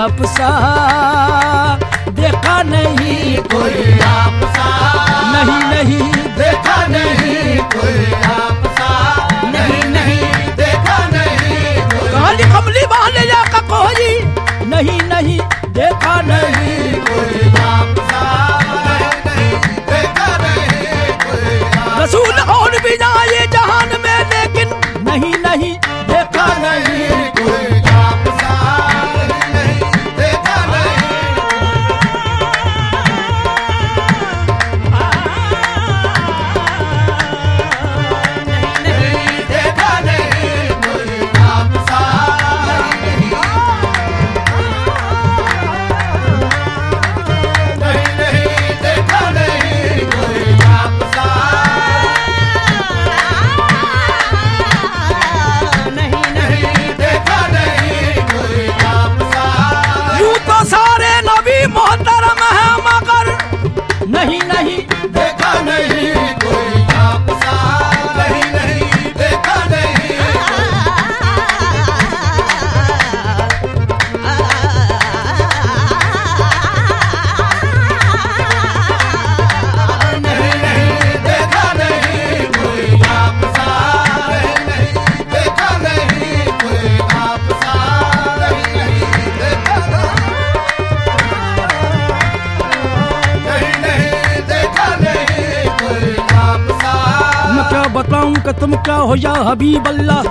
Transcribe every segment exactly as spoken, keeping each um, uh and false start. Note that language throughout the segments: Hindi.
आपसा, देखा नहीं कोई आपसा, नहीं नहीं देखा नहीं कोई आपसा, नहीं नहीं देखा नहीं कोई, काली कमली वाले या का कोई नहीं नहीं देखा नहीं कोई आपसा, नहीं नहीं देखा नहीं कोई आपसा, रसूल और भी जाए जहान में, लेकिन नहीं नहीं देखा नहीं कोई आपसा, नहीं नहीं देखा नहीं, नहीं देखा नहीं कोई आपसा, नहीं नहीं देखा नहीं कोई आपसा, नहीं नहीं देखा नहीं कोई आपसा, यूं तो सारे नबी मोहतरम है, मगर नहीं नहीं देखा नहीं कोई आपसा, नहीं नहीं देखा नहीं, नहीं नहीं देखा नहीं कोई आपसा, नहीं नहीं देखा नहीं कोई आपसा, नहीं नहीं देखा नहीं, नहीं देखा नहीं कोई आपसा, मैं क्या बताऊं कि तुम क्या हो या हबीब अल्लाह,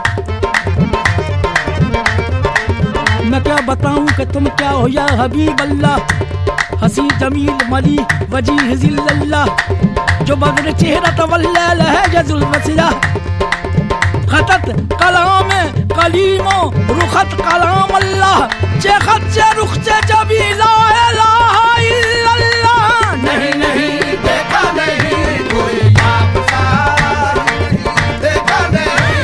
मैं क्या बताऊं कि तुम क्या हो या हबीब अल्लाह, हसी जमील मली वजीह जिल्लल्लाह, जो बदर चेहरा तवल्ला है जजुल वसिया, खतत कलाम कलीमो रुखत कलाम अल्लाह, चेखत से रुख से जबी ला इलाहा इल्लल्लाह, नहीं नहीं देखा नहीं कोई आपसा, नहीं देखा नहीं,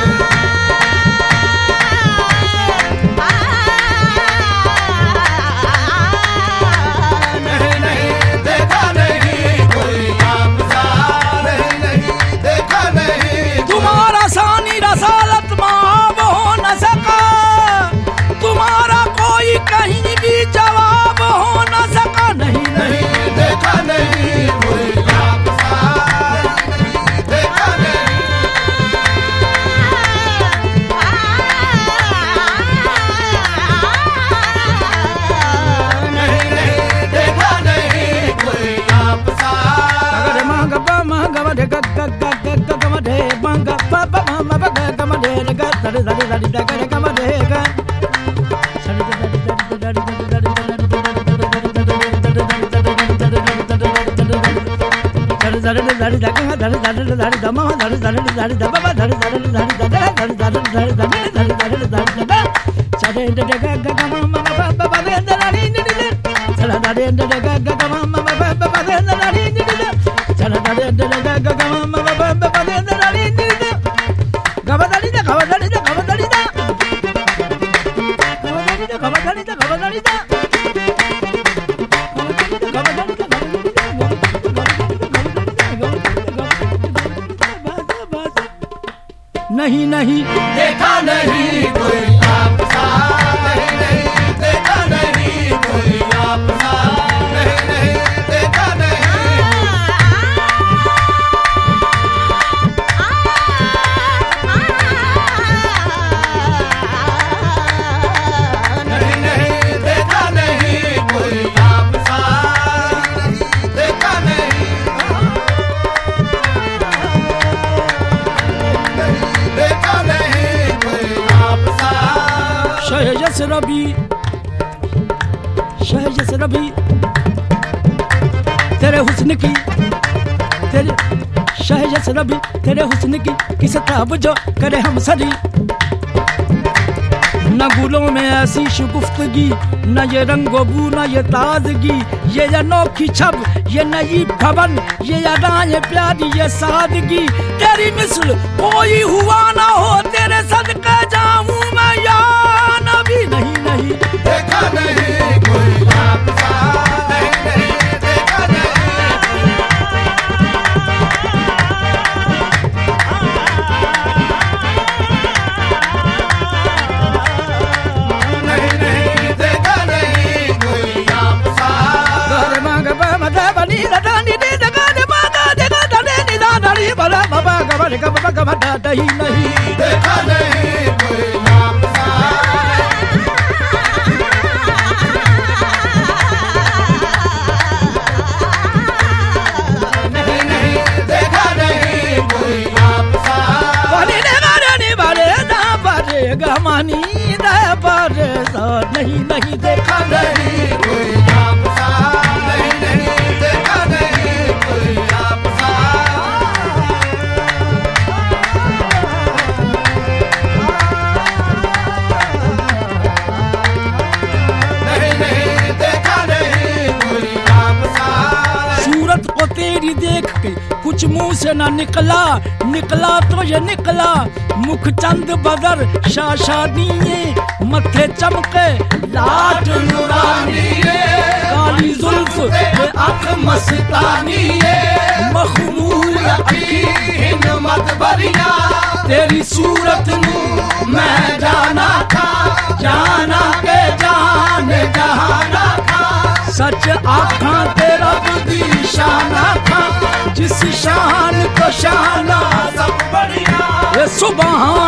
नहीं नहीं देखा नहीं कोई आपसा, नहीं नहीं देखा नहीं, तुम्हारा सानी रसालत माब हो न सका, तुम्हारा कोई कहीं भी जवाब हो न सका, नहीं नहीं नहीं देखा नहीं कोई आपसा, नहीं देखा नहीं, नहीं नहीं देखा नहीं कोई आपसा, अगर मांग बा मांग वधे ग ग ग ग ग ग वधे मांग बा बा मांग बा ग ग वधे ग सरे सरे सरे ग ग ग वधे ग सरे सरे सरे सरे सरे सरे ग धरे धरे धरे दमा धरे धरे धरे दबा धरे धरे धरे धरे धरे धरे धरे धरे धरे धरे धरे सरे ग ग ग ग मा मा बा बा बा ग धरे नि नि सरे धरे ग ग ग ग मा मा बा बा बा ग धरे नि नि सरे धरे ग ग ग ग मा मा बा बा बा ग धरे नि नि गवा धरी दा गवा धरी दा गवा धरी दा गवा धरी दा गवा धरी दा गवा धरी दा नहीं नहीं देखा नहीं कोई आपसा, नहीं नहीं देखा नहीं कोई आपसा, नहीं नहीं देखा नहीं, नहीं नहीं देखा नहीं कोई आपसा, नहीं देखा नहीं, नहीं देखा नहीं कोई आपसा, शहजस रबी शहजस रबी तेरे हुस्न की तेरे शहजस रबी तेरे हुस्न की किस ताब जो करे हम सरी, न गुलों में ऐसी शुगुफ्तगी, न ये रंगो बू न ये ताजगी, ये अनोखी छब ये नई भवन, ये अदाएं प्यारी ये सादगी, तेरी मिसल कोई हुआ ना हो, तेरे सदके जाऊं मैं या नबी, नहीं नहीं देखा नहीं कोई आपसा, नहीं नहीं देखा नहीं, नहीं नहीं देखा नहीं, नी दा नी नी दा गा मा गा दे गा दा नी दा नी बड़ा बाबा गा रे गा गा गा दा दही नहीं देखा नहीं कोई नाम सा नहीं नहीं देखा नहीं कोई नाम सा वाली ने गारे नी बारे दा बारे गा मानी दा बारे सा नहीं नहीं देखा नहीं कोई नाम सा नहीं नहीं देखा नहीं कोई नाम सा नहीं नहीं देखा नहीं कोई नाम सा सूरत को तेरी देख के कुछ मुंह से ना निकला निकला तो ये निकला मुख चंद बदर शाशानिये मथे चमके लाट नूरानिये काली जुल्फ ते आँख मस्तानिये मखमूर की हिम्मत भरिया तेरी सूरत नू मैं जाना था जाना के जान जहाना था सच आखा तेरा दी शाना था जिस शान को शाना सब बढ़िया ये सुबह